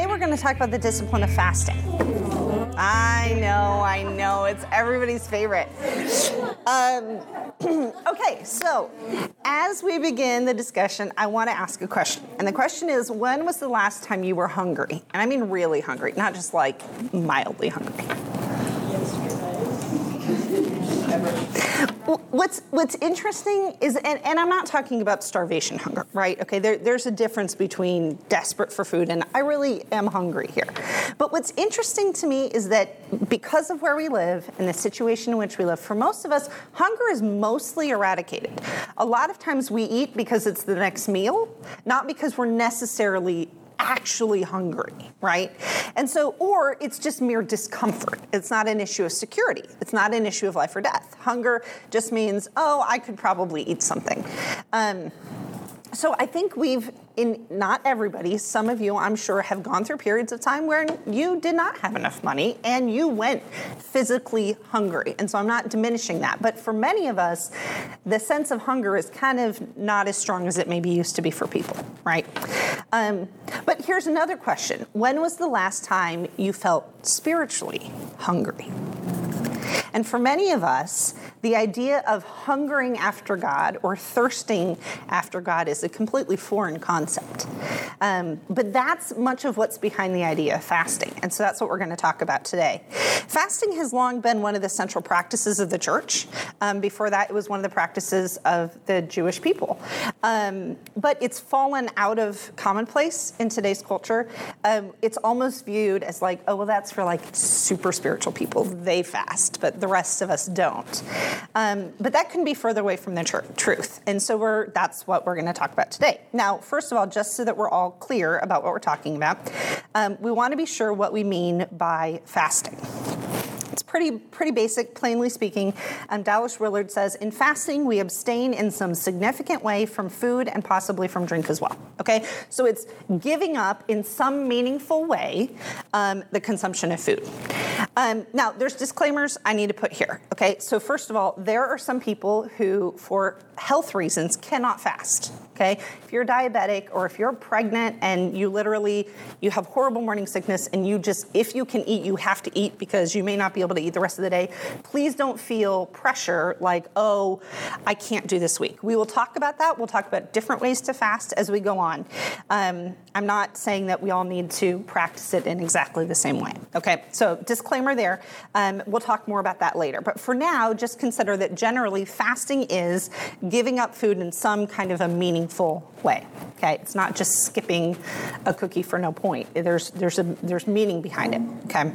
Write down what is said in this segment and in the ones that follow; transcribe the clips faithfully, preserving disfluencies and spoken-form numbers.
we're going to talk about the discipline of fasting. I know, I know, it's everybody's favorite. Um, okay, so as we begin the discussion, I want to ask a question. And the question is, when was the last time you were hungry? And I mean really hungry, not just like mildly hungry. What's what's interesting is, and, and I'm not talking about starvation hunger, right? Okay, there, there's a difference between desperate for food and I really am hungry here. But what's interesting to me is that because of where we live and the situation in which we live, for most of us, hunger is mostly eradicated. A lot of times we eat because it's the next meal, not because we're necessarily actually hungry, right? And so, or it's just mere discomfort. It's not an issue of security. It's not an issue of life or death. Hunger just means, oh, I could probably eat something. Um, so I think we've, in not everybody, some of you, I'm sure, have gone through periods of time where you did not have enough money and you went physically hungry. And so I'm not diminishing that. But for many of us, the sense of hunger is kind of not as strong as it maybe used to be for people, right? Um, but here's another question. When was the last time you felt spiritually hungry? And for many of us, the idea of hungering after God or thirsting after God is a completely foreign concept. Um, but that's much of what's behind the idea of fasting. And so that's what we're going to talk about today. Fasting has long been one of the central practices of the church. Um, before that, it was one of the practices of the Jewish people. Um, but it's fallen out of commonplace in today's culture. Um, it's almost viewed as like, oh, well, that's for like super spiritual people. They fast, but the rest of us don't. Um, but that couldn't be further away from the tr- truth. And so we're that's what we're going to talk about today. Now, first of all, just so that we're all clear about what we're talking about, um, we want to be sure what we mean by fasting. It's pretty pretty basic, plainly speaking. Um, Dallas Willard says, in fasting, we abstain in some significant way from food and possibly from drink as well. Okay, so it's giving up in some meaningful way um, the consumption of food. Um, now, there's disclaimers I need to put here. Okay, so first of all, there are some people who, for health reasons, cannot fast. Okay, if you're diabetic or if you're pregnant and you literally, you have horrible morning sickness and you just, if you can eat, you have to eat because you may not be able to eat the rest of the day, please don't feel pressure like, oh, I can't do this week. We will talk about that. We'll talk about different ways to fast as we go on. Um, I'm not saying that we all need to practice it in exactly the same way. Okay, so disclaimer there. Um, we'll talk more about that later. But for now, just consider that generally fasting is giving up food in some kind of a meaningful way. Okay, it's not just skipping a cookie for no point. There's there's a there's meaning behind it. Okay.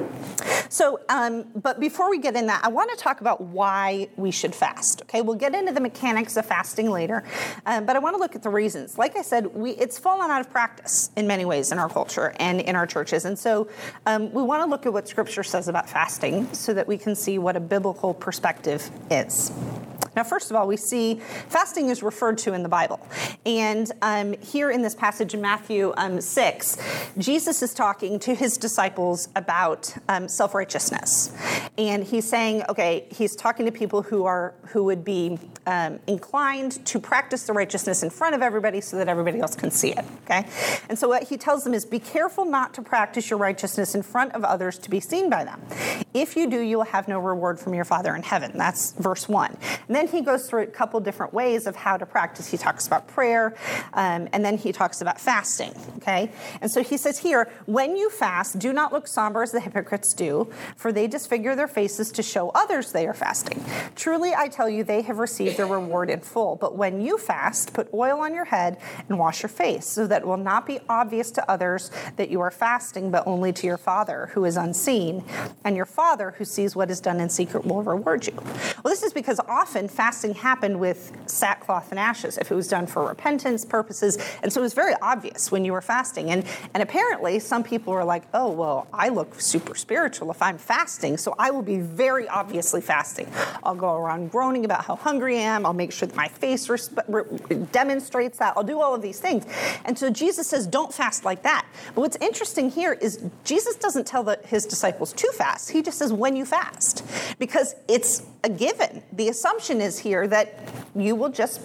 So, um, but before we get in that, I want to talk about why we should fast. Okay, we'll get into the mechanics of fasting later, um, but I want to look at the reasons. Like I said, we it's fallen out of practice in many ways in our culture and in our churches, and so um, we want to look at what Scripture says about fasting so that we can see what a biblical perspective is. Now, first of all, we see fasting is referred to in the Bible. And um, here in this passage in Matthew um, six, Jesus is talking to his disciples about um, self-righteousness. And he's saying, okay, he's talking to people who are who would be um, inclined to practice the righteousness in front of everybody so that everybody else can see it, okay? And so what he tells them is, be careful not to practice your righteousness in front of others to be seen by them. If you do, you will have no reward from your Father in heaven. That's verse one. And then he goes through a couple different ways of how to practice. He talks about prayer, um, and then he talks about fasting, okay? And so he says here, when you fast, do not look somber as the hypocrites do, for they disfigure their faces to show others they are fasting. Truly, I tell you, they have received their reward in full. But when you fast, put oil on your head and wash your face, so that it will not be obvious to others that you are fasting, but only to your Father who is unseen. And your Father who sees what is done in secret will reward you. Well, this is because often fasting happened with sackcloth and ashes, if it was done for repentance purposes. And so it was very obvious when you were fasting. And, and apparently some people were like, oh, well, I look super spiritual if I'm fasting, so I will be very obviously fasting. I'll go around groaning about how hungry I am. I'll make sure that my face resp- re- demonstrates that. I'll do all of these things. And so Jesus says, don't fast like that. But what's interesting here is Jesus doesn't tell the, his disciples to fast. He just says when you fast, because it's a given. The assumption is here that you will just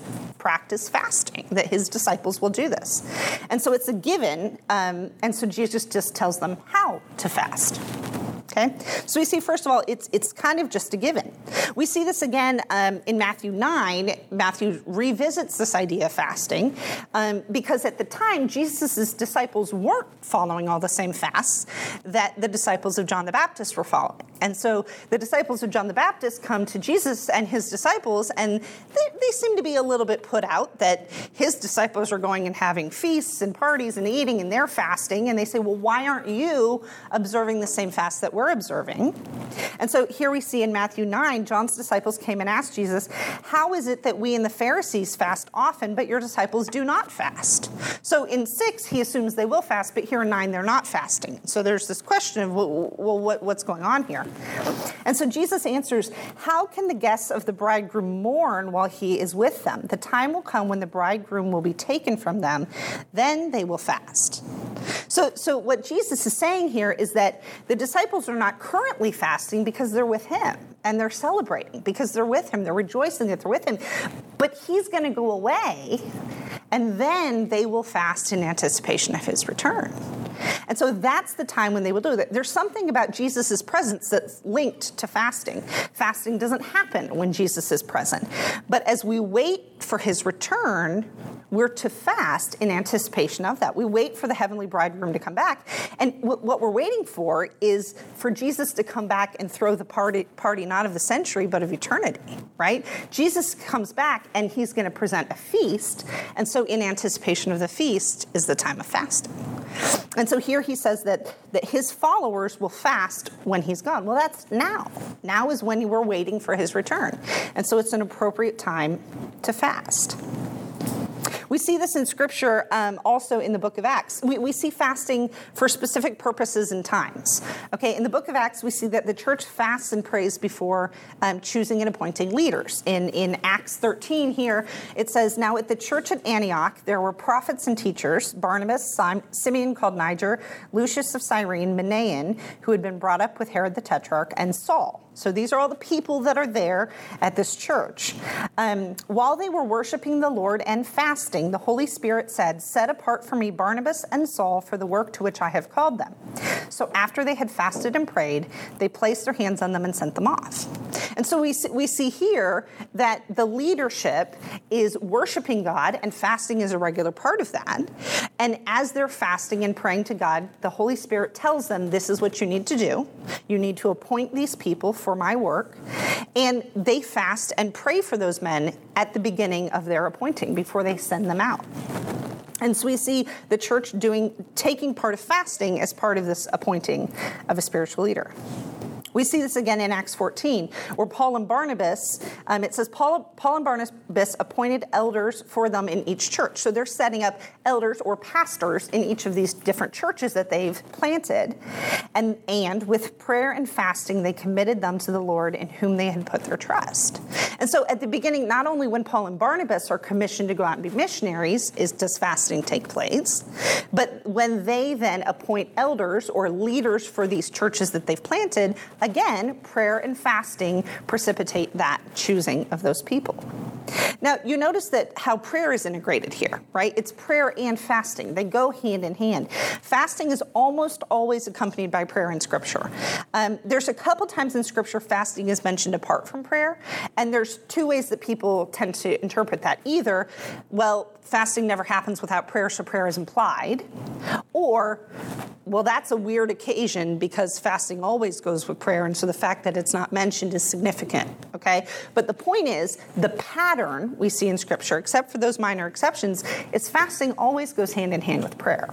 practice fasting, that his disciples will do this. And so it's a given, um, and so Jesus just tells them how to fast. Okay, so we see, first of all, it's it's kind of just a given. We see this again um, in Matthew nine. Matthew revisits this idea of fasting um, because at the time, Jesus' disciples weren't following all the same fasts that the disciples of John the Baptist were following. And so the disciples of John the Baptist come to Jesus and his disciples, and they, they seem to be a little bit put out that his disciples are going and having feasts and parties and eating, and they're fasting. And they say, well, why aren't you observing the same fast that we're observing? And so here we see in Matthew nine, John's disciples came and asked Jesus, how is it that we and the Pharisees fast often, but your disciples do not fast? So in six, he assumes they will fast, but here in nine, they're not fasting. So there's this question of, well, what, what's going on here? And so Jesus answers, how can the guests of the bridegroom mourn while he is with them? The time will come when the bridegroom will be taken from them. Then they will fast. So, so what Jesus is saying here is that the disciples are not currently fasting because they're with him, and they're celebrating because they're with him. They're rejoicing that they're with him. But he's going to go away, and then they will fast in anticipation of his return. And so that's the time when they will do that. There's something about Jesus' presence that's linked to fasting. Fasting doesn't happen when Jesus is present. But as we wait for his return, we're to fast in anticipation of that. We wait for the heavenly bridegroom to come back. And w- what we're waiting for is for Jesus to come back and throw the party, party not of the century, but of eternity, right? Jesus comes back and he's going to present a feast. And so in anticipation of the feast is the time of fasting. And so here he says that, that his followers will fast when he's gone. Well, that's now. Now is when we're waiting for his return. And so it's an appropriate time to fast. We see this in Scripture um, also in the book of Acts. We, we see fasting for specific purposes and times. Okay, in the book of Acts, we see that the church fasts and prays before um, choosing and appointing leaders. In, in Acts thirteen here, it says, now at the church at Antioch, there were prophets and teachers, Barnabas, Sim- Simeon called Niger, Lucius of Cyrene, Manaen, who had been brought up with Herod the Tetrarch, and Saul. So these are all the people that are there at this church. Um, while they were worshiping the Lord and fasting, the Holy Spirit said, set apart for me Barnabas and Saul for the work to which I have called them. So after they had fasted and prayed, they placed their hands on them and sent them off. And so we see, we see here that the leadership is worshiping God, and fasting is a regular part of that. And as they're fasting and praying to God, the Holy Spirit tells them, this is what you need to do. You need to appoint these people for my work. And they fast and pray for those men at the beginning of their appointing before they send them out. And so we see the church doing, taking part of fasting as part of this appointing of a spiritual leader. We see this again in Acts fourteen, where Paul and Barnabas, um, it says Paul, Paul and Barnabas appointed elders for them in each church. So they're setting up elders or pastors in each of these different churches that they've planted. And, and with prayer and fasting, they committed them to the Lord in whom they had put their trust. And so at the beginning, not only when Paul and Barnabas are commissioned to go out and be missionaries, is does fasting take place, but when they then appoint elders or leaders for these churches that they've planted, again, prayer and fasting precipitate that choosing of those people. Now, you notice that how prayer is integrated here, right? It's prayer and fasting. They go hand in hand. Fasting is almost always accompanied by prayer in Scripture. Um, there's a couple times in Scripture fasting is mentioned apart from prayer, and there's two ways that people tend to interpret that. Either, well, fasting never happens without prayer, so prayer is implied, or, well, that's a weird occasion because fasting always goes with prayer, and so the fact that it's not mentioned is significant, okay? But the point is, the pattern we see in Scripture, except for those minor exceptions, is fasting always goes hand in hand with prayer.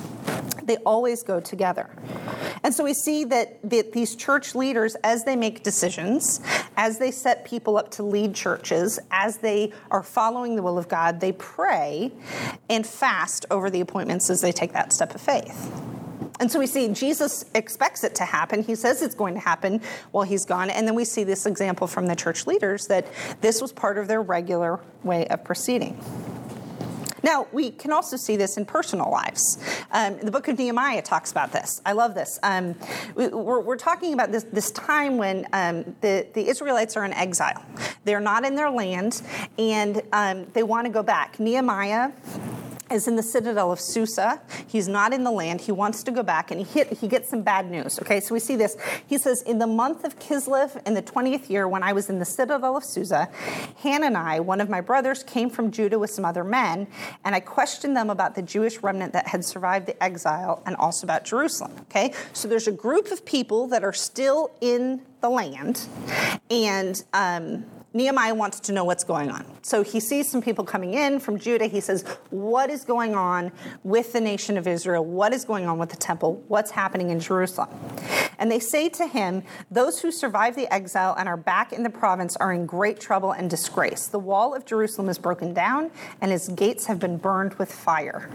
They always go together. And so we see that, that these church leaders, as they make decisions, as they set people up to lead churches, as they are following the will of God, they pray and fast over the appointments as they take that step of faith. And so we see Jesus expects it to happen. He says it's going to happen while he's gone. And then we see this example from the church leaders that this was part of their regular way of proceeding. Now, we can also see this in personal lives. Um, the book of Nehemiah talks about this. I love this. Um, we, we're, we're talking about this, this time when um, the, the Israelites are in exile. They're not in their land, and um, they want to go back. Nehemiah is in the citadel of Susa. He's not in the land. He wants to go back, and he hit, he gets some bad news. Okay, so we see this. He says, in the month of Kislev, in the twentieth year, when I was in the citadel of Susa, Hanani, one of my brothers, came from Judah with some other men, and I questioned them about the Jewish remnant that had survived the exile and also about Jerusalem. Okay, so there's a group of people that are still in the land, and um, Nehemiah wants to know what's going on. So he sees some people coming in from Judah. He says, what is going on with the nation of Israel? What is going on with the temple? What's happening in Jerusalem? And they say to him, those who survived the exile and are back in the province are in great trouble and disgrace. The wall of Jerusalem is broken down, and its gates have been burned with fire.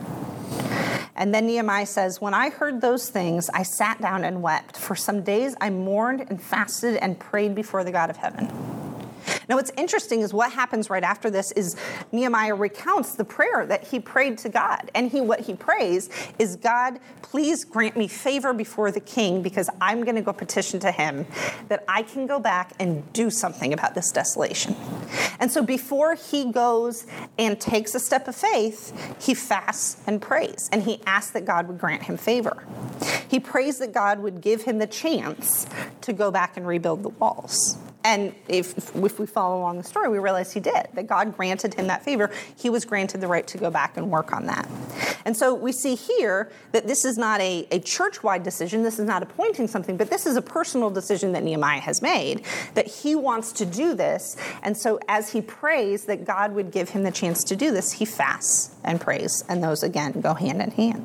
And then Nehemiah says, when I heard those things, I sat down and wept. For some days I mourned and fasted and prayed before the God of heaven. Now, what's interesting is what happens right after this is Nehemiah recounts the prayer that he prayed to God. And he what he prays is, God, please grant me favor before the king, because I'm going to go petition to him that I can go back and do something about this desolation. And so before he goes and takes a step of faith, he fasts and prays. And he asks that God would grant him favor. He prays that God would give him the chance to go back and rebuild the walls. And if, if we follow along the story, we realize he did, that God granted him that favor. He was granted the right to go back and work on that. And so we see here that this is not a, a church-wide decision. This is not appointing something, but this is a personal decision that Nehemiah has made, that he wants to do this. And so as he prays that God would give him the chance to do this, he fasts and prays. And those, again, go hand in hand.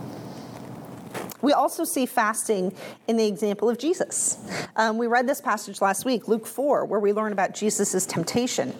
We also see fasting in the example of Jesus. Um, we read this passage last week, Luke four, where we learn about Jesus' temptation.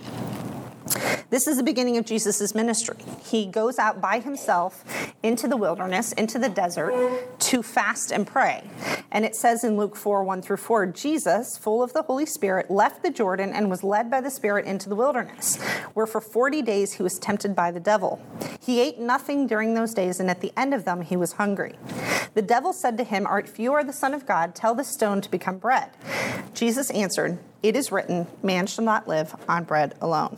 This is the beginning of Jesus' ministry. He goes out by himself into the wilderness, into the desert, to fast and pray. And it says in Luke four, one through four, Jesus, full of the Holy Spirit, left the Jordan and was led by the Spirit into the wilderness, where for forty days he was tempted by the devil. He ate nothing during those days, and at the end of them he was hungry. The devil said to him, if you are the Son of God, tell this stone to become bread. Jesus answered, it is written, man shall not live on bread alone.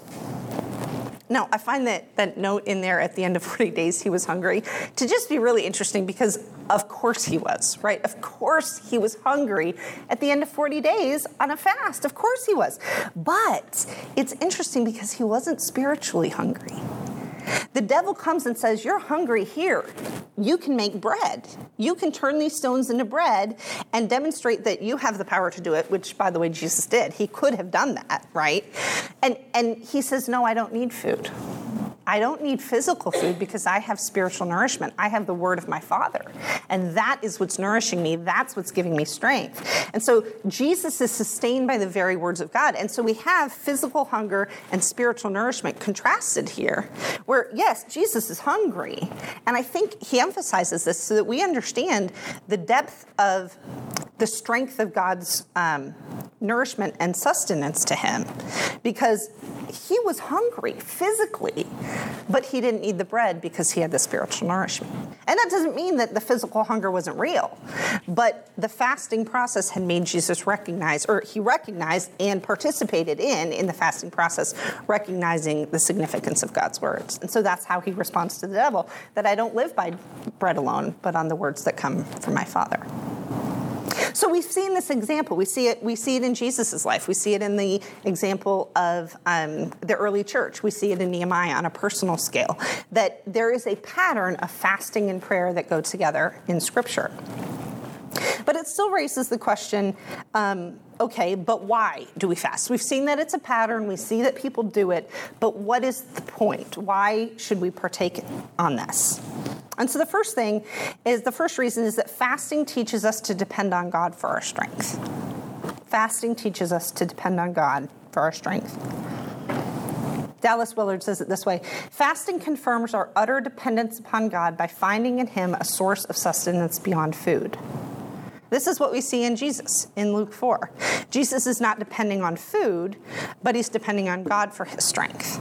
Now, I find that, that note in there at the end of forty days he was hungry to just be really interesting, because of course he was, right? Of course he was hungry at the end of forty days on a fast. Of course he was. But it's interesting because he wasn't spiritually hungry. The devil comes and says, you're hungry here. You can make bread. You can turn these stones into bread and demonstrate that you have the power to do it, which, by the way, Jesus did. He could have done that, right? And, and he says, no, I don't need food. I don't need physical food because I have spiritual nourishment. I have the word of my Father. And that is what's nourishing me. That's what's giving me strength. And so Jesus is sustained by the very words of God. And so we have physical hunger and spiritual nourishment contrasted here, where, yes, Jesus is hungry. And I think he emphasizes this so that we understand the depth of the strength of God's um, nourishment and sustenance to him, because he was hungry physically, but he didn't need the bread because he had the spiritual nourishment. And that doesn't mean that the physical hunger wasn't real, but the fasting process had made Jesus recognize, or he recognized and participated in, in the fasting process, recognizing the significance of God's words. And so that's how he responds to the devil, that I don't live by bread alone, but on the words that come from my Father. So we've seen this example. We see it. We see it in Jesus' life. We see it in the example of um, the early church. We see it in Nehemiah on a personal scale, that there is a pattern of fasting and prayer that go together in Scripture. But it still raises the question, um, okay, but why do we fast? We've seen that it's a pattern. We see that people do it. But what is the point? Why should we partake on this? And so the first thing is, the first reason is that fasting teaches us to depend on God for our strength. Fasting teaches us to depend on God for our strength. Dallas Willard says it this way: fasting confirms our utter dependence upon God by finding in him a source of sustenance beyond food. This is what we see in Jesus in Luke four. Jesus is not depending on food, but he's depending on God for his strength.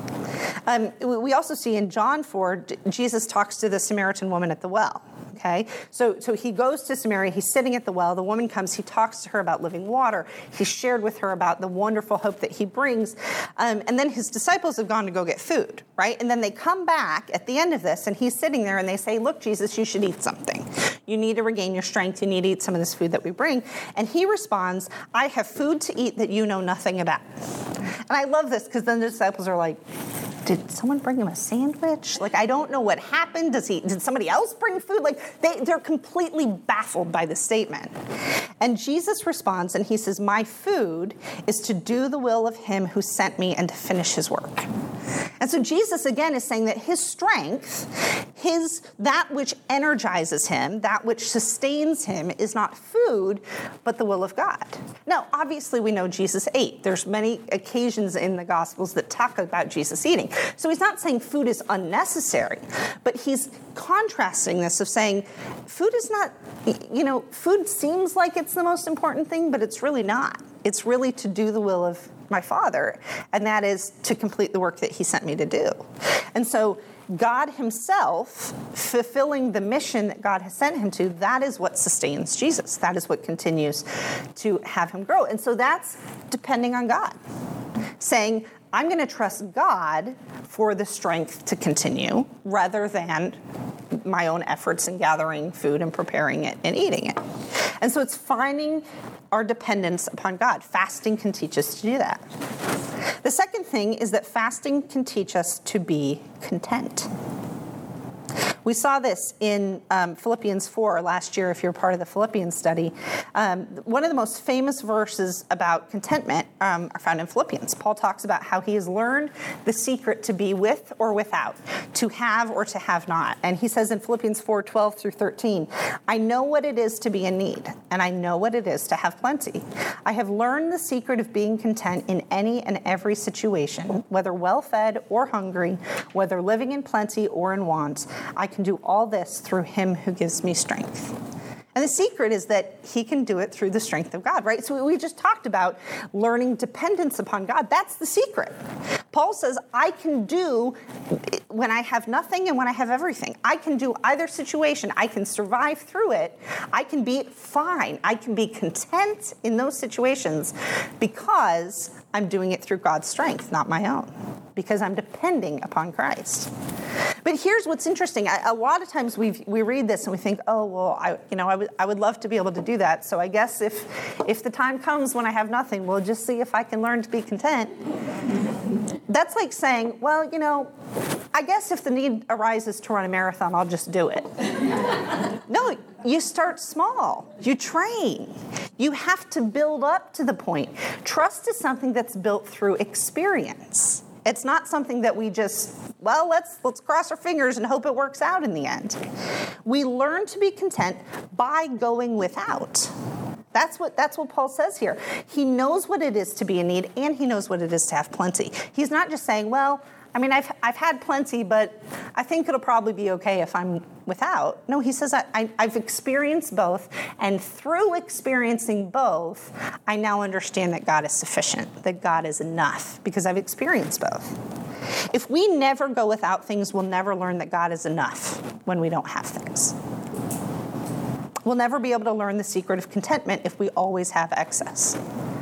Um, we also see in John four, Jesus talks to the Samaritan woman at the well. Okay, so so he goes to Samaria, he's sitting at the well, the woman comes, he talks to her about living water, he shared with her about the wonderful hope that he brings, um, and then his disciples have gone to go get food, right? And then they come back at the end of this, and he's sitting there, and they say, look, Jesus, you should eat something. You need to regain your strength, you need to eat some of this food that we bring. And he responds, I have food to eat that you know nothing about. And I love this, because then the disciples are like, did someone bring him a sandwich? Like, I don't know what happened. Does he? Did somebody else bring food? Like, they, they're completely baffled by this statement. And Jesus responds, and he says, my food is to do the will of him who sent me and to finish his work. And so Jesus, again, is saying that his strength, his that which energizes him, that which sustains him, is not food, but the will of God. Now, obviously, we know Jesus ate. There's many occasions in the Gospels that talk about Jesus eating. So he's not saying food is unnecessary, but he's contrasting this of saying food is not, you know, food seems like it's the most important thing, but it's really not. It's really to do the will of my Father, and that is to complete the work that he sent me to do. And so God himself, fulfilling the mission that God has sent him to, that is what sustains Jesus. That is what continues to have him grow. And so that's depending on God, saying, I'm going to trust God for the strength to continue rather than my own efforts in gathering food and preparing it and eating it. And so it's finding our dependence upon God. Fasting can teach us to do that. The second thing is that fasting can teach us to be content. We saw this in um, Philippians four last year, if you're part of the Philippians study. Um, one of the most famous verses about contentment um, are found in Philippians. Paul talks about how he has learned the secret to be with or without, to have or to have not. And he says in Philippians four, twelve through thirteen, I know what it is to be in need, and I know what it is to have plenty. I have learned the secret of being content in any and every situation, whether well-fed or hungry, whether living in plenty or in want. I can do all this through him who gives me strength. And the secret is that he can do it through the strength of God, right? So we just talked about learning dependence upon God. That's the secret. Paul says, I can do when I have nothing and when I have everything. I can do either situation. I can survive through it. I can be fine. I can be content in those situations because I'm doing it through God's strength, not my own, because I'm depending upon Christ. But here's what's interesting. I, a lot of times we we read this and we think, oh, well, I, you know, I would I would love to be able to do that. So I guess if if the time comes when I have nothing, we'll just see if I can learn to be content. That's like saying, well, you know, I guess if the need arises to run a marathon, I'll just do it. No, you start small. You train. You have to build up to the point. Trust is something that's built through experience. It's not something that we just, well, let's let's cross our fingers and hope it works out in the end. We learn to be content by going without. That's what that's what Paul says here. He knows what it is to be in need, and he knows what it is to have plenty. He's not just saying, well, I mean, I've I've had plenty, but I think it'll probably be okay if I'm without. No, he says, I, I, I've experienced both, and through experiencing both, I now understand that God is sufficient, that God is enough, because I've experienced both. If we never go without things, we'll never learn that God is enough when we don't have things. We'll never be able to learn the secret of contentment if we always have excess.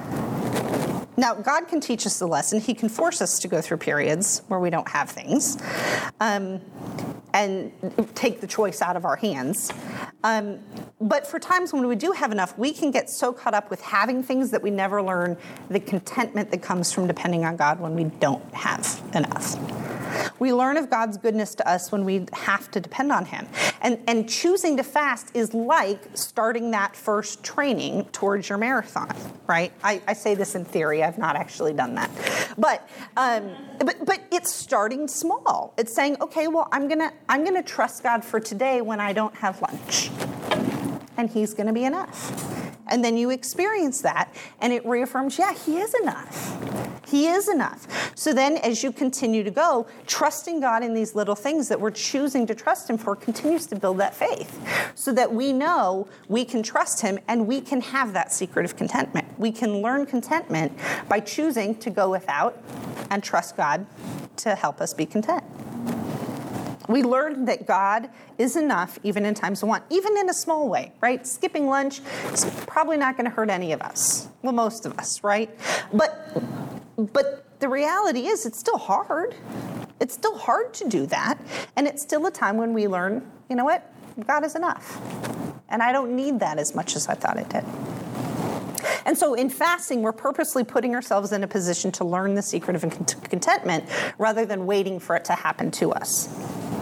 Now, God can teach us the lesson. He can force us to go through periods where we don't have things um, and take the choice out of our hands. Um, but for times when we do have enough, we can get so caught up with having things that we never learn the contentment that comes from depending on God when we don't have enough. We learn of God's goodness to us when we have to depend on him. And, and choosing to fast is like starting that first training towards your marathon, right? I, I say this in theory. I've not actually done that. But um, but but it's starting small. It's saying, okay, well, I'm gonna I'm gonna trust God for today when I don't have lunch. And he's gonna be enough. And then you experience that, and it reaffirms, yeah, he is enough. He is enough. So then as you continue to go, trusting God in these little things that we're choosing to trust him for continues to build that faith so that we know we can trust him and we can have that secret of contentment. We can learn contentment by choosing to go without and trust God to help us be content. We learn that God is enough even in times of want, even in a small way, right? Skipping lunch is probably not going to hurt any of us. Well, most of us, right? But, but the reality is it's still hard. It's still hard to do that. And it's still a time when we learn, you know what? God is enough. And I don't need that as much as I thought it did. And so in fasting, we're purposely putting ourselves in a position to learn the secret of contentment rather than waiting for it to happen to us.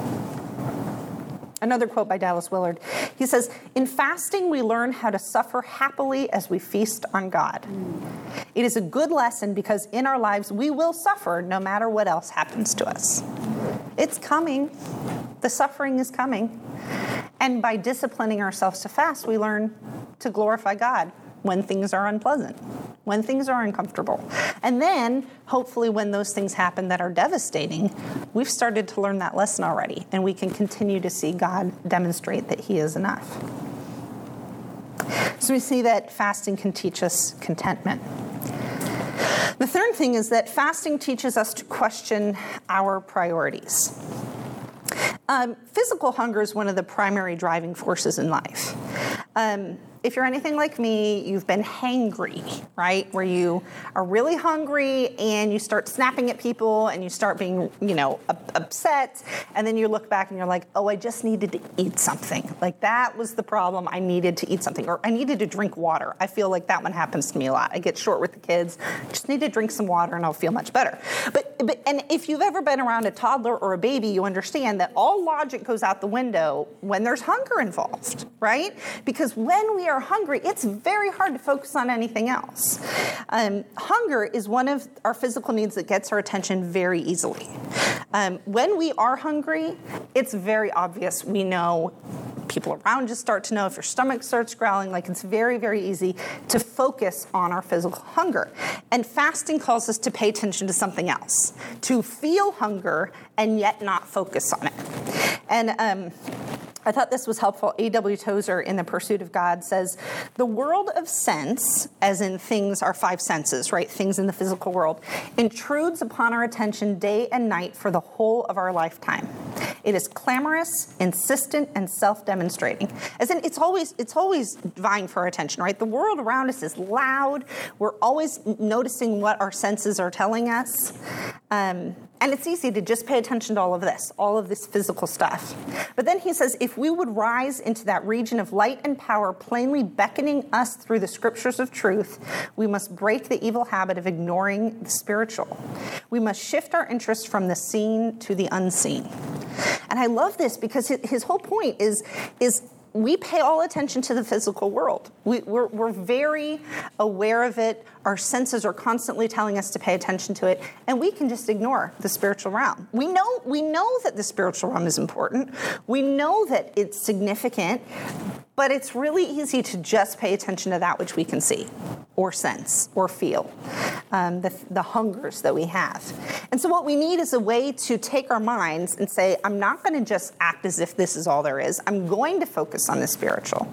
Another quote by Dallas Willard. He says, "In fasting, we learn how to suffer happily as we feast on God. It is a good lesson because in our lives, we will suffer no matter what else happens to us." It's coming. The suffering is coming. And by disciplining ourselves to fast, we learn to glorify God when things are unpleasant, when things are uncomfortable. And then, hopefully, when those things happen that are devastating, we've started to learn that lesson already, and we can continue to see God demonstrate that He is enough. So we see that fasting can teach us contentment. The third thing is that fasting teaches us to question our priorities. Um, physical hunger is one of the primary driving forces in life. Um, if you're anything like me, you've been hangry, right? Where you are really hungry and you start snapping at people and you start being, you know, upset. And then you look back and you're like, oh, I just needed to eat something. Like that was the problem. I needed to eat something, or I needed to drink water. I feel like that one happens to me a lot. I get short with the kids. I just need to drink some water and I'll feel much better. But, but and if you've ever been around a toddler or a baby, you understand that all logic goes out the window when there's hunger involved, right? Because when we are hungry, it's very hard to focus on anything else. Um, hunger is one of our physical needs that gets our attention very easily. Um, when we are hungry, it's very obvious. We know, people around us start to know, if your stomach starts growling, like it's very, very easy to focus on our physical hunger. And fasting calls us to pay attention to something else, to feel hunger and yet not focus on it. And um, I thought this was helpful. A W Tozer in The Pursuit of God says, the world of sense, as in things, our five senses, right? Things in the physical world, intrudes upon our attention day and night for the whole of our lifetime. It is clamorous, insistent, and self-demonstrating. As in, it's always, it's always vying for our attention, right? The world around us is loud. We're always noticing what our senses are telling us. Um, and it's easy to just pay attention to all of this, all of this physical stuff. But then he says, if we would rise into that region of light and power plainly beckoning us through the scriptures of truth, we must break the evil habit of ignoring the spiritual. We must shift our interest from the seen to the unseen. And I love this because his whole point is, is we pay all attention to the physical world. We, we're, we're very aware of it. Our senses are constantly telling us to pay attention to it, and we can just ignore the spiritual realm. We know, we know that the spiritual realm is important. We know that it's significant, but it's really easy to just pay attention to that which we can see or sense or feel, um, the, the hungers that we have. And so what we need is a way to take our minds and say, I'm not going to just act as if this is all there is. I'm going to focus on the spiritual.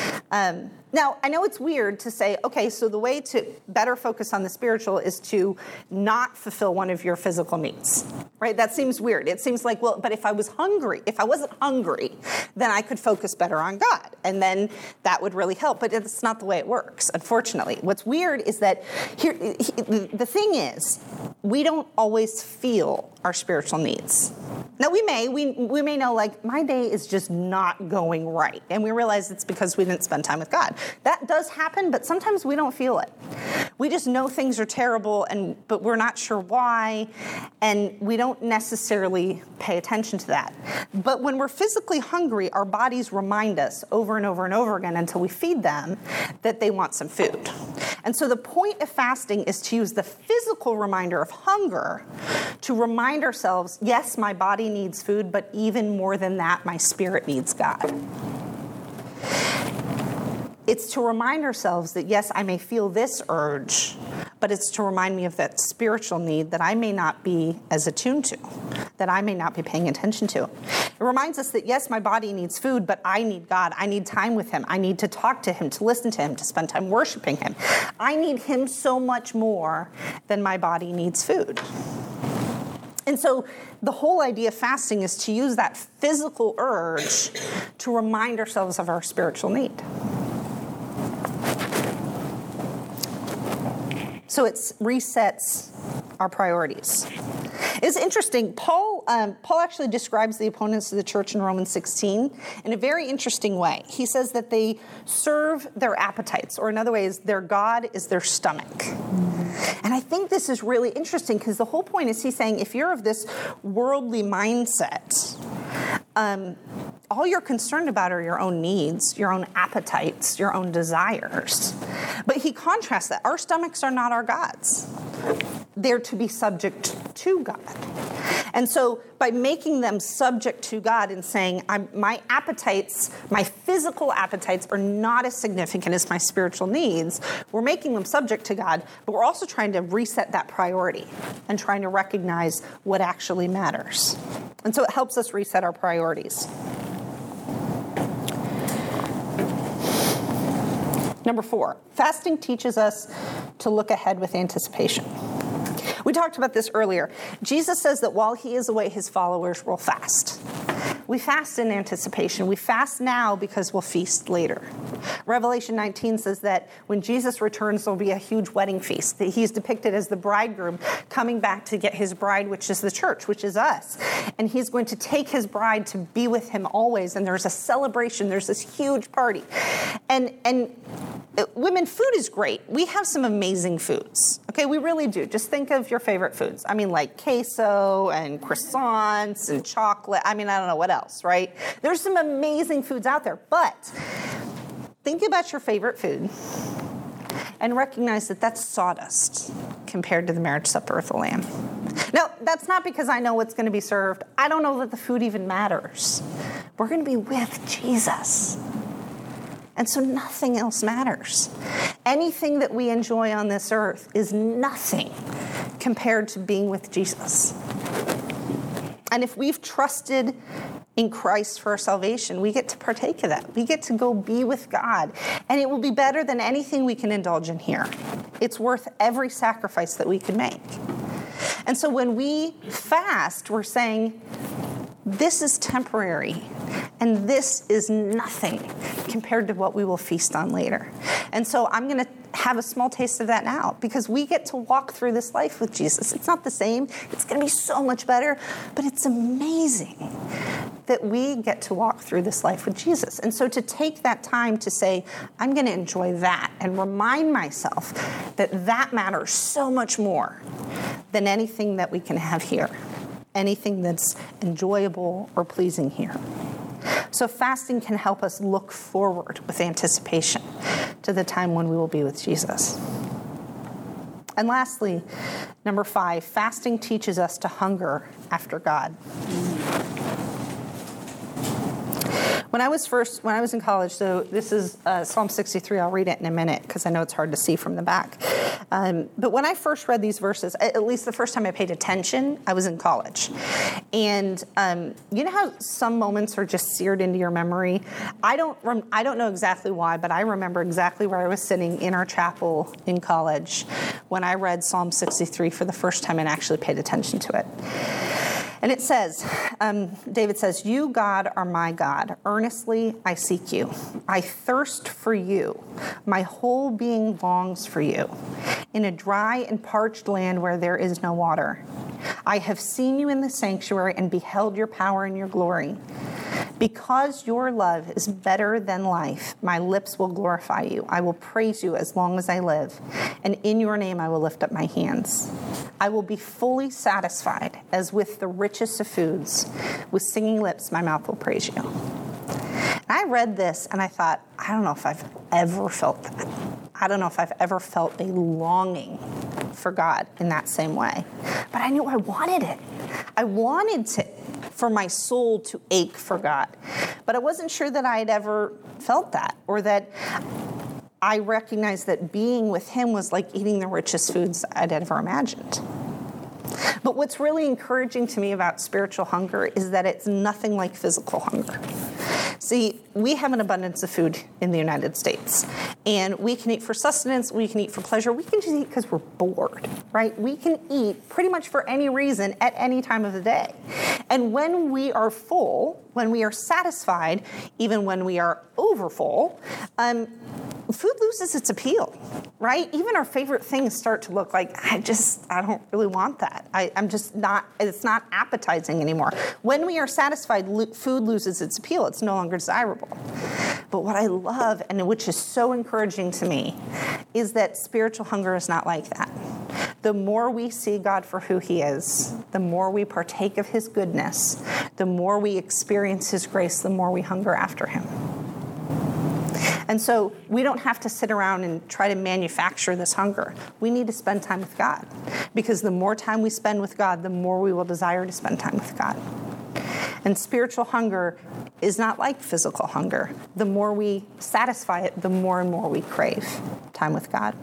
Um, now, I know it's weird to say, okay, so the way to better focus on the spiritual is to not fulfill one of your physical needs, right? That seems weird. It seems like, well, but if I was hungry, if I wasn't hungry, then I could focus better on God, and then that would really help. But it's not the way it works, unfortunately. What's weird is that here, the thing is, we don't always feel our spiritual needs. Now, we may, we, we may know, like, my day is just not going right, and we realize it's because we didn't spend time with God. That does happen, but sometimes we don't feel it. We just know things are terrible, and but we're not sure why, and we don't necessarily pay attention to that. But when we're physically hungry, our bodies remind us over and over and over again until we feed them that they want some food. And so the point of fasting is to use the physical reminder of hunger to remind ourselves, yes, my body needs food, but even more than that, my spirit needs God. It's to remind ourselves that, yes, I may feel this urge, but it's to remind me of that spiritual need that I may not be as attuned to, that I may not be paying attention to. It reminds us that, yes, my body needs food, but I need God. I need time with Him. I need to talk to Him, to listen to Him, to spend time worshiping Him. I need Him so much more than my body needs food. And so the whole idea of fasting is to use that physical urge to remind ourselves of our spiritual need. So it resets our priorities. It's interesting. Paul um, Paul actually describes the opponents of the church in Romans sixteen in a very interesting way. He says that they serve their appetites, or in other ways, their God is their stomach. Mm-hmm. And I think this is really interesting because the whole point is he's saying if you're of this worldly mindset, um, all you're concerned about are your own needs, your own appetites, your own desires. But he contrasts that. Our stomachs are not our gods. They're to be subject to God. And so by making them subject to God and saying, I'm, my appetites, my physical appetites are not as significant as my spiritual needs, we're making them subject to God, but we're also trying to reset that priority and trying to recognize what actually matters. And so it helps us reset our priorities. Number four, fasting teaches us to look ahead with anticipation. We talked about this earlier. Jesus says that while he is away, his followers will fast. We fast in anticipation. We fast now because we'll feast later. Revelation nineteen says that when Jesus returns, there'll be a huge wedding feast. He's depicted as the bridegroom coming back to get his bride, which is the church, which is us. And he's going to take his bride to be with him always. And there's a celebration. There's this huge party. And, and women, food is great. We have some amazing foods. Okay, we really do. Just think of your favorite foods. I mean, like queso and croissants and chocolate. I mean, I don't know what else, right? There's some amazing foods out there. But think about your favorite food and recognize that that's sawdust compared to the marriage supper of the Lamb. Now, that's not because I know what's going to be served. I don't know that the food even matters. We're going to be with Jesus. And so nothing else matters. Anything that we enjoy on this earth is nothing compared to being with Jesus. And if we've trusted in Christ for our salvation, we get to partake of that. We get to go be with God. And it will be better than anything we can indulge in here. It's worth every sacrifice that we can make. And so when we fast, we're saying, this is temporary. And this is nothing compared to what we will feast on later. And so I'm going to have a small taste of that now because we get to walk through this life with Jesus. It's not the same. It's going to be so much better. But it's amazing that we get to walk through this life with Jesus. And so to take that time to say, I'm going to enjoy that and remind myself that that matters so much more than anything that we can have here, anything that's enjoyable or pleasing here. So fasting can help us look forward with anticipation to the time when we will be with Jesus. And lastly, number five, fasting teaches us to hunger after God. When I was first, when I was in college, so this is uh, Psalm sixty-three. I'll read it in a minute because I know it's hard to see from the back. Um, but when I first read these verses, at least the first time I paid attention, I was in college. And um, you know how some moments are just seared into your memory? I don't, rem- I don't know exactly why, but I remember exactly where I was sitting in our chapel in college when I read Psalm sixty-three for the first time and actually paid attention to it. And it says, um, David says, "You, God, are my God. Earnestly I seek you. I thirst for you. My whole being longs for you. In a dry and parched land where there is no water. I have seen you in the sanctuary and beheld your power and your glory. Because your love is better than life, my lips will glorify you. I will praise you as long as I live, and in your name I will lift up my hands. I will be fully satisfied as with the richest of foods. With singing lips, my mouth will praise you." And I read this and I thought, I don't know if I've ever felt that. I don't know if I've ever felt a longing for God in that same way. But I knew I wanted it. I wanted to, for my soul to ache for God. But I wasn't sure that I had ever felt that, or that I recognized that being with him was like eating the richest foods I'd ever imagined. But what's really encouraging to me about spiritual hunger is that it's nothing like physical hunger. See, we have an abundance of food in the United States, and we can eat for sustenance, we can eat for pleasure, we can just eat because we're bored, right? We can eat pretty much for any reason at any time of the day. And when we are full, when we are satisfied, even when we are overfull, um, food loses its appeal, right? Even our favorite things start to look like, I just, I don't really want that. I, I'm just not, it's not appetizing anymore. When we are satisfied, lo- food loses its appeal. It's no longer desirable. But what I love, and which is so encouraging to me, is that spiritual hunger is not like that. The more we see God for who he is, the more we partake of his goodness, the more we experience his grace, the more we hunger after him. And so we don't have to sit around and try to manufacture this hunger. We need to spend time with God, because the more time we spend with God, the more we will desire to spend time with God. And spiritual hunger is not like physical hunger. The more we satisfy it, the more and more we crave time with God.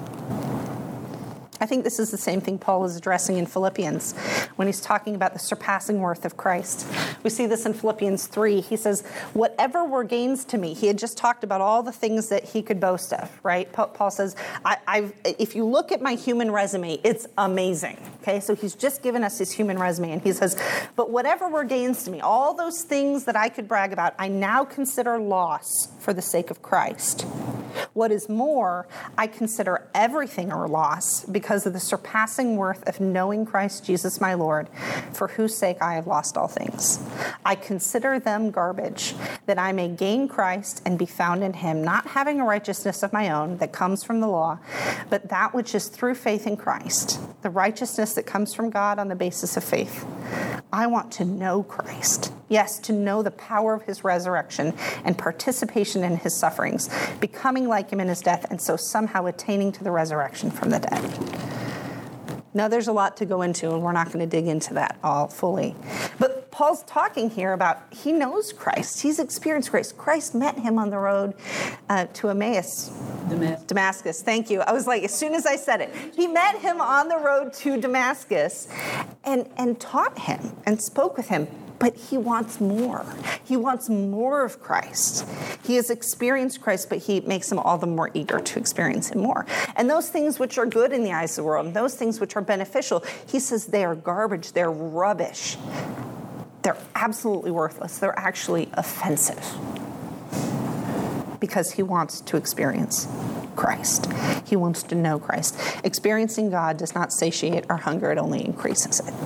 I think this is the same thing Paul is addressing in Philippians when he's talking about the surpassing worth of Christ. We see this in Philippians three. He says, whatever were gains to me. He had just talked about all the things that he could boast of, right? Paul says, I, I've, if you look at my human resume, it's amazing. Okay, so he's just given us his human resume, and he says, but whatever were gains to me, all those things that I could brag about, I now consider loss for the sake of Christ. What is more, I consider everything a loss because of the surpassing worth of knowing Christ Jesus my Lord, for whose sake I have lost all things. I consider them garbage, that I may gain Christ and be found in him, not having a righteousness of my own that comes from the law, but that which is through faith in Christ, the righteousness that comes from God on the basis of faith. I want to know Christ. Yes, to know the power of his resurrection and participation in his sufferings, becoming like him in his death, and so somehow attaining to the resurrection from the dead. Now, there's a lot to go into, and we're not going to dig into that all fully. But Paul's talking here about he knows Christ. He's experienced Christ. Christ met him on the road uh, to Emmaus. Damascus. Damascus. Thank you. I was like, as soon as I said it, he met him on the road to Damascus and, and taught him and spoke with him. But he wants more. He wants more of Christ. He has experienced Christ, but he makes him all the more eager to experience him more. And those things which are good in the eyes of the world, and those things which are beneficial, he says they are garbage, they're rubbish. They're absolutely worthless. They're actually offensive. Because he wants to experience Christ. He wants to know Christ. Experiencing God does not satiate our hunger, it only increases it.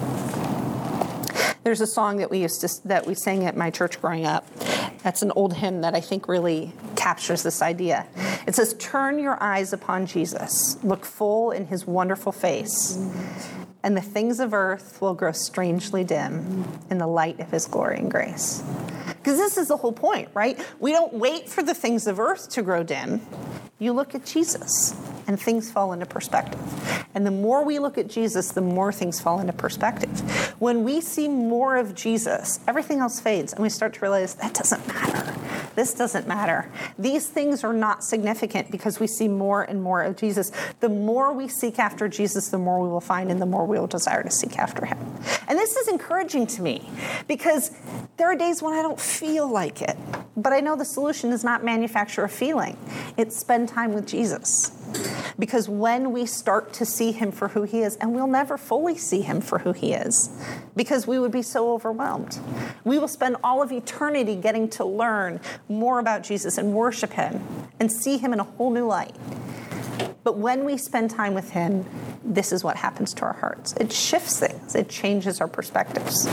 There's a song that we used to that we sang at my church growing up. That's an old hymn that I think really captures this idea. It says, "Turn your eyes upon Jesus, look full in his wonderful face, and the things of earth will grow strangely dim in the light of his glory and grace." Because this is the whole point, right? We don't wait for the things of earth to grow dim. You look at Jesus, and things fall into perspective. And the more we look at Jesus, the more things fall into perspective. When we see more of Jesus, everything else fades, and we start to realize that doesn't matter. This doesn't matter. These things are not significant because we see more and more of Jesus. The more we seek after Jesus, the more we will find, and the more we will desire to seek after him. And this is encouraging to me because there are days when I don't feel like it. But I know the solution is not manufacture a feeling. It's spend time with Jesus. Because when we start to see him for who he is, and we'll never fully see him for who he is, because we would be so overwhelmed. We will spend all of eternity getting to learn more about Jesus and worship him and see him in a whole new light. But when we spend time with him, this is what happens to our hearts. It shifts things. It changes our perspectives.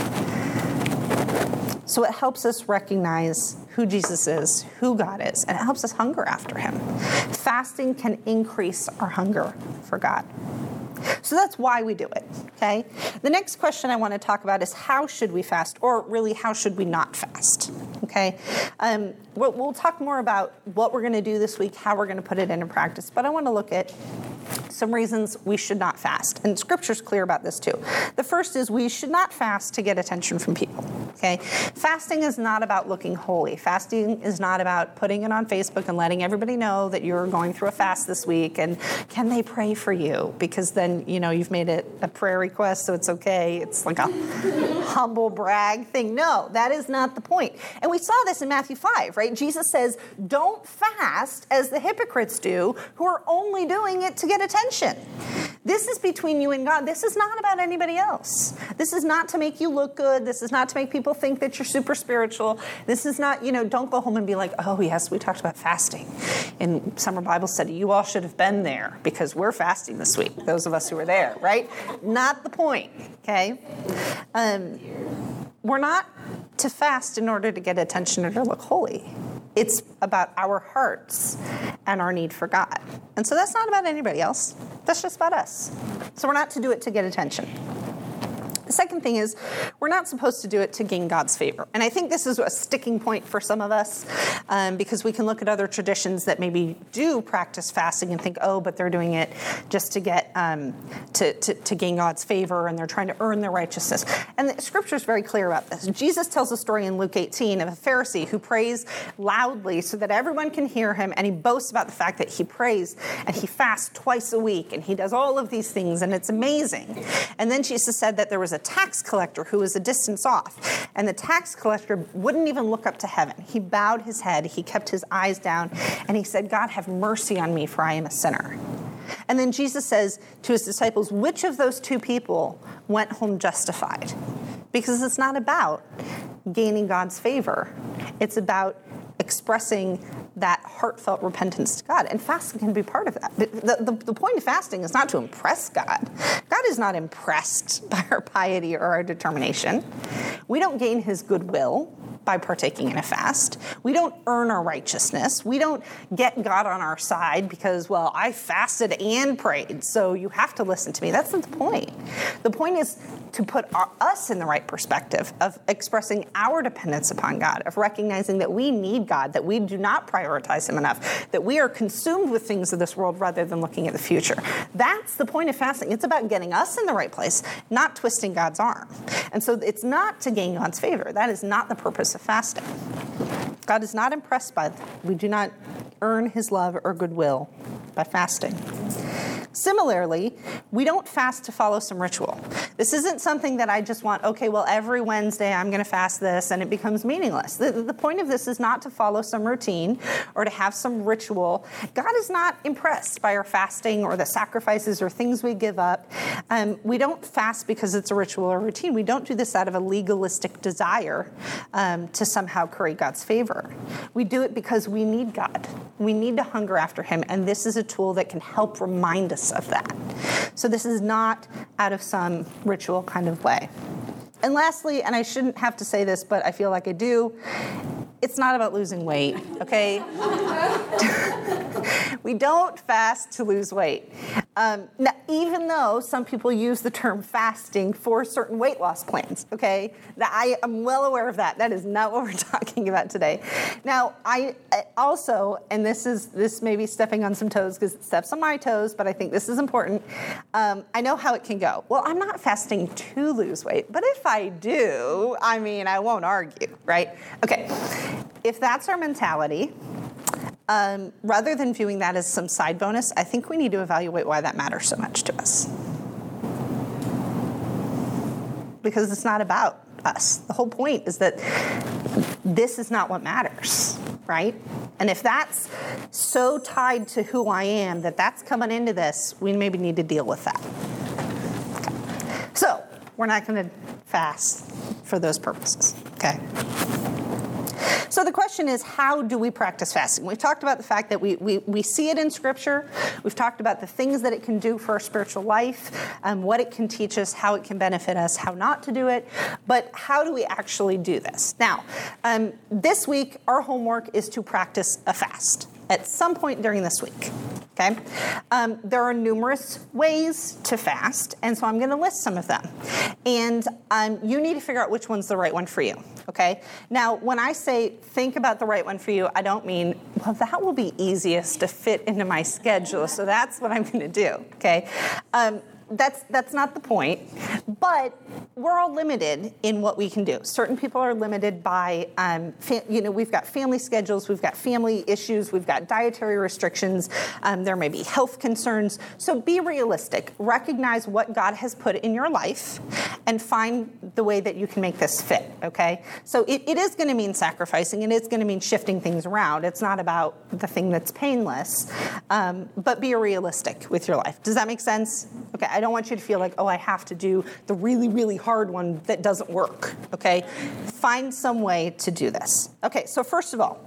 So it helps us recognize who Jesus is, who God is, and it helps us hunger after him. Fasting can increase our hunger for God. So that's why we do it, okay? The next question I want to talk about is how should we fast, or really how should we not fast, okay? Um, we'll, we'll talk more about what we're going to do this week, how we're going to put it into practice, but I want to look at some reasons we should not fast. And Scripture's clear about this too. The first is we should not fast to get attention from people. Okay? Fasting is not about looking holy. Fasting is not about putting it on Facebook and letting everybody know that you're going through a fast this week and can they pray for you? Because then, you know, you've made it a prayer request, so it's okay. It's like a humble brag thing. No, that is not the point. And we saw this in Matthew five, right? Jesus says, don't fast as the hypocrites do, who are only doing it to get attention. This is between you and God. This is not about anybody else. This is not to make you look good. This is not to make people think that you're super spiritual. This is not, you know, don't go home and be like, oh, yes, we talked about fasting in summer Bible study. You all should have been there because we're fasting this week, those of us who were there, right? Not the point, okay? Um, we're not to fast in order to get attention or to look holy. It's about our hearts and our need for God. And so that's not about anybody else. That's just about us. So we're not to do it to get attention. The second thing is we're not supposed to do it to gain God's favor. And I think this is a sticking point for some of us um, because we can look at other traditions that maybe do practice fasting and think, oh, but they're doing it just to get um, to, to, to gain God's favor and they're trying to earn their righteousness. And the scripture is very clear about this. Jesus tells a story in Luke eighteen of a Pharisee who prays loudly so that everyone can hear him, and he boasts about the fact that he prays and he fasts twice a week and he does all of these things, and it's amazing. And then Jesus said that there was a tax collector who was a distance off, and the tax collector wouldn't even look up to heaven. He bowed his head, he kept his eyes down, and he said, God, have mercy on me, for I am a sinner. And then Jesus says to his disciples, which of those two people went home justified? Because it's not about gaining God's favor. It's about expressing that heartfelt repentance to God. And fasting can be part of that. The, the, the point of fasting is not to impress God. God is not impressed by our piety or our determination. We don't gain his goodwill by partaking in a fast. We don't earn our righteousness. We don't get God on our side because, well, I fasted and prayed, so you have to listen to me. That's not the point. The point is to put our, us in the right perspective of expressing our dependence upon God, of recognizing that we need God, that we do not prioritize him enough, that we are consumed with things of this world rather than looking at the future. That's the point of fasting. It's about getting us in the right place, not twisting God's arm. And so it's not to gain God's favor. That is not the purpose of fasting. God is not impressed by that. We do not earn his love or goodwill by fasting. Similarly, we don't fast to follow some ritual. This isn't something that I just want, okay, well, every Wednesday I'm going to fast this and it becomes meaningless. The, the point of this is not to follow some routine or to have some ritual. God is not impressed by our fasting or the sacrifices or things we give up. Um, we don't fast because it's a ritual or routine. We don't do this out of a legalistic desire um, to somehow curry God's favor. We do it because we need God. We need to hunger after him, and this is a tool that can help remind us of that. So this is not out of some ritual kind of way. And lastly, and I shouldn't have to say this, but I feel like I do, it's not about losing weight, okay? We don't fast to lose weight. Um, now, even though some people use the term fasting for certain weight loss plans, okay? That I am well aware of that. That is not what we're talking about today. Now, I, I also, and this is this may be stepping on some toes because it steps on my toes, but I think this is important. Um, I know how it can go. Well, I'm not fasting to lose weight, but if I do, I mean, I won't argue, right? Okay, if that's our mentality, Um, rather than viewing that as some side bonus, I think we need to evaluate why that matters so much to us. Because it's not about us. The whole point is that this is not what matters, right? And if that's so tied to who I am, that that's coming into this, we maybe need to deal with that. Okay. So, we're not going to fast for those purposes, okay? So the question is, how do we practice fasting? We've talked about the fact that we, we, we see it in Scripture. We've talked about the things that it can do for our spiritual life, um, what it can teach us, how it can benefit us, how not to do it. But how do we actually do this? Now, um, this week, our homework is to practice a fast at some point during this week. Okay? Um, there are numerous ways to fast, and so I'm going to list some of them. And um, you need to figure out which one's the right one for you. Okay? Now, when I say think about the right one for you, I don't mean, well, that will be easiest to fit into my schedule, so that's what I'm going to do. Okay? Um, that's that's not the point. But we're all limited in what we can do. Certain people are limited by, um, fa- you know, we've got family schedules, we've got family issues, we've got dietary restrictions, um, there may be health concerns. So be realistic. Recognize what God has put in your life and find the way that you can make this fit, okay? So it, it is going to mean sacrificing, and it's going to mean shifting things around. It's not about the thing that's painless, um, but be realistic with your life. Does that make sense? Okay, I don't want you to feel like, oh, I have to do the really, really hard one that doesn't work, okay? Find some way to do this. Okay, so first of all,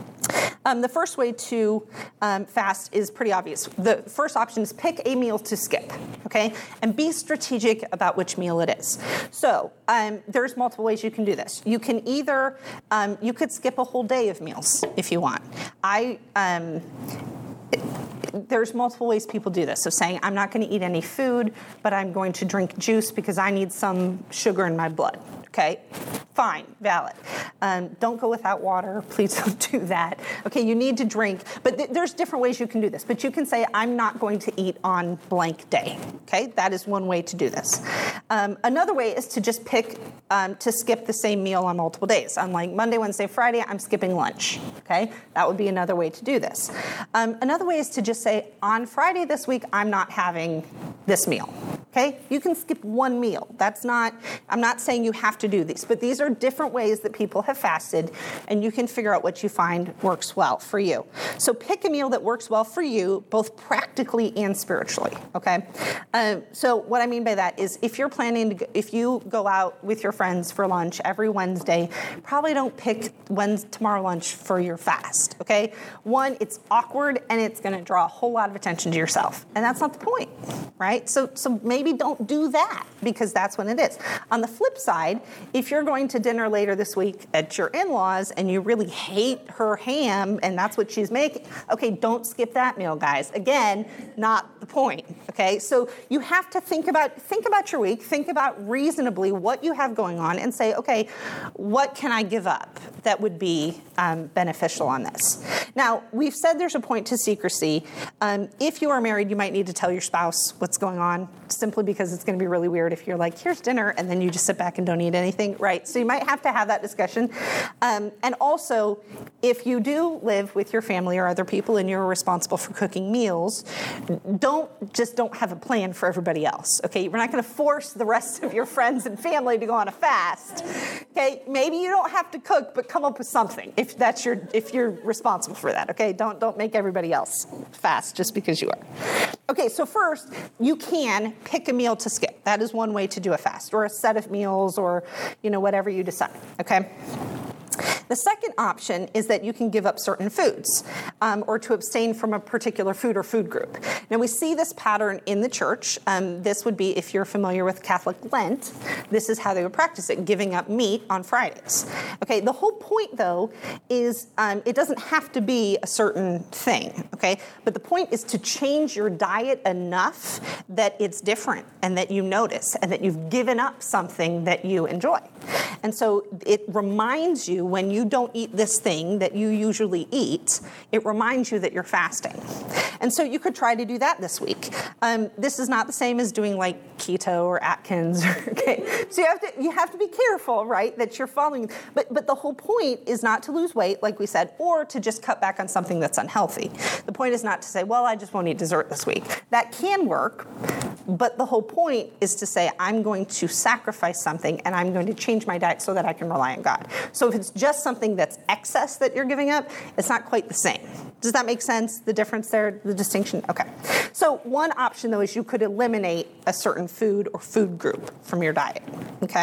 Um, the first way to um, fast is pretty obvious. The first option is pick a meal to skip, okay? And be strategic about which meal it is. So um, there's multiple ways you can do this. You can either, um, you could skip a whole day of meals if you want. I, um, it, there's multiple ways people do this. So saying, I'm not going to eat any food, but I'm going to drink juice because I need some sugar in my blood, okay? Fine, valid. Um, don't go without water. Please don't do that. Okay, you need to drink. But th- there's different ways you can do this. But you can say, I'm not going to eat on blank day. Okay, that is one way to do this. Um, another way is to just pick, um, to skip the same meal on multiple days. On like Monday, Wednesday, Friday, I'm skipping lunch. Okay, that would be another way to do this. Um, another way is to just say, on Friday this week, I'm not having this meal. Okay, you can skip one meal. That's not, I'm not saying you have to do these, but these are different ways that people have fasted, and you can figure out what you find works well for you. So pick a meal that works well for you, both practically and spiritually, okay? Um, so what I mean by that is if you're planning to, go, if you go out with your friends for lunch every Wednesday, probably don't pick Wednesday, tomorrow lunch for your fast, okay? One, it's awkward, and it's gonna draw a whole lot of attention to yourself, and that's not the point, right? So, so maybe don't do that, because that's when it is. On the flip side, if you're going to dinner later this week at your in-laws and you really hate her ham and that's what she's making, okay, don't skip that meal, guys. Again, not the point, okay? So you have to think about think about your week, think about reasonably what you have going on and say, okay, what can I give up that would be um, beneficial on this? Now, we've said there's a point to secrecy. Um, if you are married, you might need to tell your spouse what's going on, simply because it's going to be really weird if you're like, here's dinner, and then you just sit back and don't eat anything, right? So you might have to have that discussion. Um, and also, if you do live with your family or other people and you're responsible for cooking meals, don't just don't have a plan for everybody else, okay? We're not going to force the rest of your friends and family to go on a fast, okay? Maybe you don't have to cook, but come up with something if that's your if you're responsible for that, okay? Don't don't make everybody else fast just because you are. Okay, so first, you can pick a meal to skip. That is one way to do a fast, or a set of meals, or you know whatever you decide, okay? The second option is that you can give up certain foods um, or to abstain from a particular food or food group. Now, we see this pattern in the church. Um, this would be, if you're familiar with Catholic Lent, this is how they would practice it, giving up meat on Fridays. Okay, the whole point, though, is um, it doesn't have to be a certain thing, okay? But the point is to change your diet enough that it's different and that you notice and that you've given up something that you enjoy. And so it reminds you when you don't eat this thing that you usually eat, it reminds you that you're fasting. And so you could try to do that this week. Um, this is not the same as doing like keto or Atkins. Okay, so you have to you have to be careful, right, that you're following. But but the whole point is not to lose weight, like we said, or to just cut back on something that's unhealthy. The point is not to say, well, I just won't eat dessert this week. That can work, but the whole point is to say, I'm going to sacrifice something and I'm going to change my diet so that I can rely on God. So if it's just something that's excess that you're giving up, it's not quite the same. Does that make sense, the difference there, the distinction? Okay. So one option, though, is you could eliminate a certain food or food group from your diet, okay?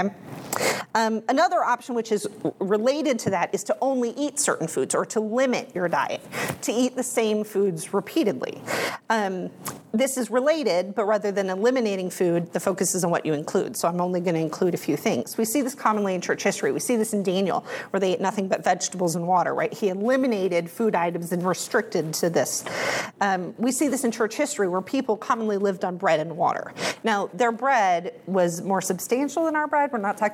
Um, another option, which is related to that, is to only eat certain foods or to limit your diet, to eat the same foods repeatedly. Um, this is related, but rather than eliminating food, the focus is on what you include. So I'm only going to include a few things. We see this commonly in church history. We see this in Daniel, where they ate nothing but vegetables and water, right? He eliminated food items and restricted to this. Um, we see this in church history, where people commonly lived on bread and water. Now, their bread was more substantial than our bread. We're not talking Wonder Bread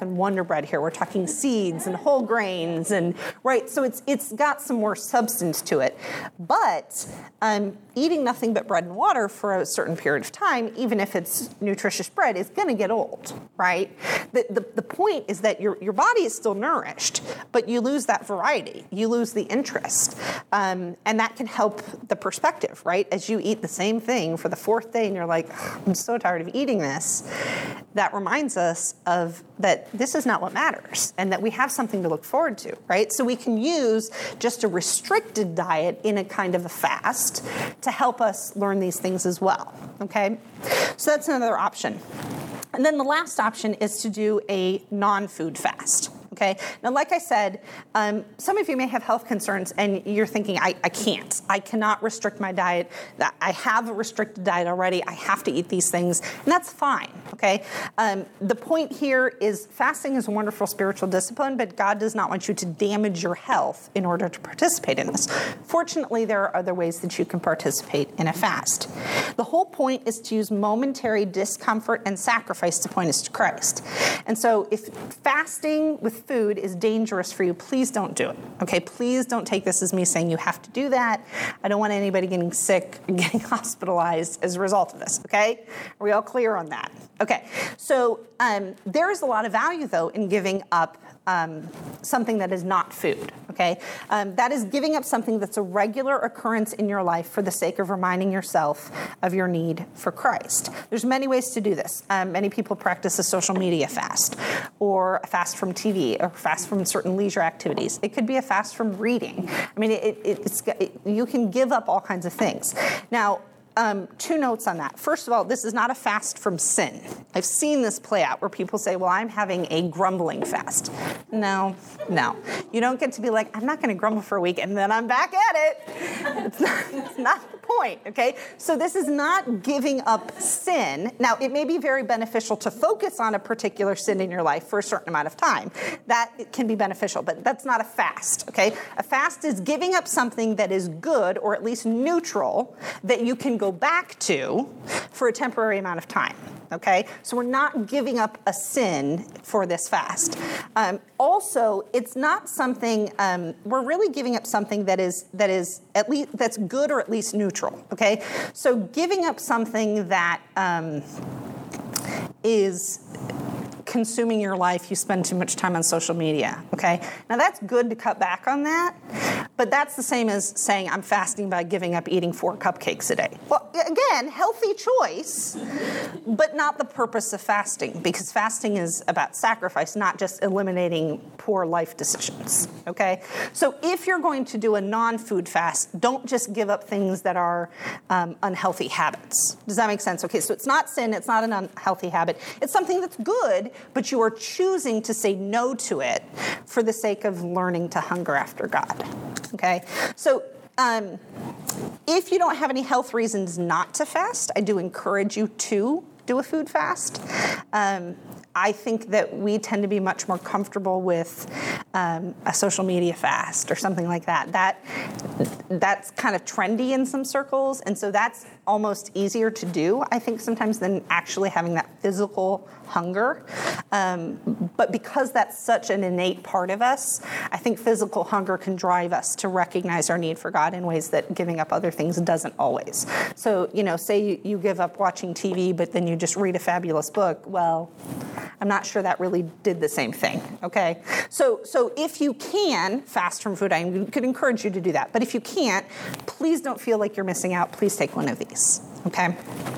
bread here. We're talking seeds and whole grains, and right. So it's it's got some more substance to it. But um, eating nothing but bread and water for a certain period of time, even if it's nutritious bread, is going to get old, right? The, the the point is that your your body is still nourished, but you lose that variety. You lose the interest, um, and that can help the perspective, right? As you eat the same thing for the fourth day, and you're like, I'm so tired of eating this. That reminds us of that this is not what matters, and that we have something to look forward to, right? So we can use just a restricted diet in a kind of a fast to help us learn these things as well, okay? So that's another option. And then the last option is to do a non-food fast. Okay. Now, like I said, um, some of you may have health concerns, and you're thinking, I, I can't. I cannot restrict my diet. That I have a restricted diet already. I have to eat these things, and that's fine. Okay. Um, the point here is fasting is a wonderful spiritual discipline, but God does not want you to damage your health in order to participate in this. Fortunately, there are other ways that you can participate in a fast. The whole point is to use momentary discomfort and sacrifice to point us to Christ. And so, if fasting with food is dangerous for you, please don't do it. Okay, please don't take this as me saying you have to do that. I don't want anybody getting sick or getting hospitalized as a result of this. Okay, are we all clear on that? Okay, so um, there is a lot of value though in giving up um, something that is not food. Okay, um, that is giving up something that's a regular occurrence in your life for the sake of reminding yourself of your need for Christ. There's many ways to do this. Um, many people practice a social media fast, or a fast from T V, or fast from certain leisure activities. It could be a fast from reading. I mean, it, it, it's it, you can give up all kinds of things. Now, Um, two notes on that. First of all, this is not a fast from sin. I've seen this play out where people say, well, I'm having a grumbling fast. No, no. You don't get to be like, I'm not going to grumble for a week and then I'm back at it. It's not, it's not the point, okay? So this is not giving up sin. Now, it may be very beneficial to focus on a particular sin in your life for a certain amount of time. That can be beneficial, but that's not a fast, okay? A fast is giving up something that is good, or at least neutral, that you can go back to for a temporary amount of time, okay? So we're not giving up a sin for this fast. Um, also, it's not something, um, we're really giving up something that is that is at least, that's good or at least neutral, okay? So giving up something that um, is consuming your life, you spend too much time on social media, okay? Now that's good to cut back on that, but that's the same as saying I'm fasting by giving up eating four cupcakes a day. Well, again, healthy choice, but not the purpose of fasting, because fasting is about sacrifice, not just eliminating poor life decisions, okay? So if you're going to do a non-food fast, don't just give up things that are um, unhealthy habits. Does that make sense? Okay, so it's not sin, it's not an unhealthy habit. It's something that's good, but you are choosing to say no to it for the sake of learning to hunger after God, okay? So um, if you don't have any health reasons not to fast, I do encourage you to do a food fast. Um, I think that we tend to be much more comfortable with um, a social media fast or something like that. That that's kind of trendy in some circles, and so that's almost easier to do, I think, sometimes than actually having that physical hunger. Um, but because that's such an innate part of us, I think physical hunger can drive us to recognize our need for God in ways that giving up other things doesn't always. So, you know, say you, you give up watching T V, but then you just read a fabulous book. Well, I'm not sure that really did the same thing, okay? So so if you can fast from food, I could encourage you to do that. But if you can't, please don't feel like you're missing out. Please take one of these, okay?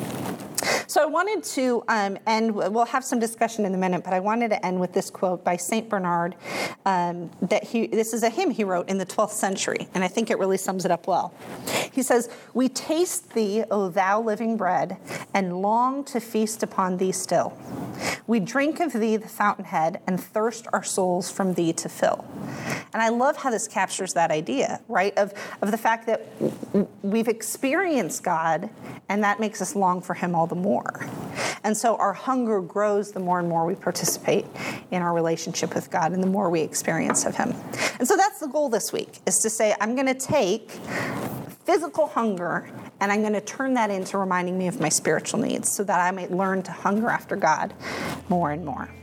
So I wanted to um, end, we'll have some discussion in a minute, but I wanted to end with this quote by Saint Bernard. Um, that he, this is a hymn he wrote in the twelfth century, and I think it really sums it up well. He says, "We taste thee, O thou living bread, and long to feast upon thee still. We drink of thee the fountainhead, and thirst our souls from thee to fill." And I love how this captures that idea, right, of, of the fact that we've experienced God, and that makes us long for him all the more. And so our hunger grows the more and more we participate in our relationship with God and the more we experience of him. And so that's the goal this week, is to say, I'm going to take physical hunger and I'm going to turn that into reminding me of my spiritual needs so that I might learn to hunger after God more and more.